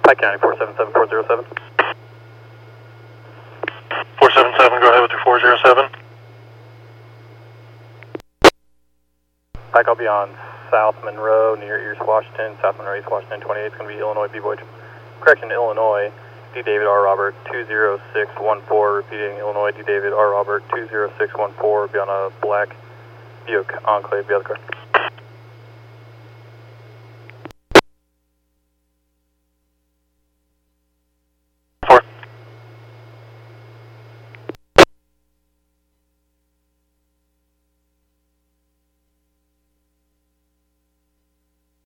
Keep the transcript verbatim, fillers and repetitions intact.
Pike County, four seven seven, four zero seven. four seven seven, go ahead with your four zero seven. Pike, I'll be on South Monroe, near East Washington. South Monroe, East Washington, twenty-eight is going to be Illinois B-Voyage. Correction, Illinois, D. David R. Robert, two zero six one four. Repeating, Illinois, D. David R. Robert, two zero six one four. Be on a black Buick Enclave, be on the car.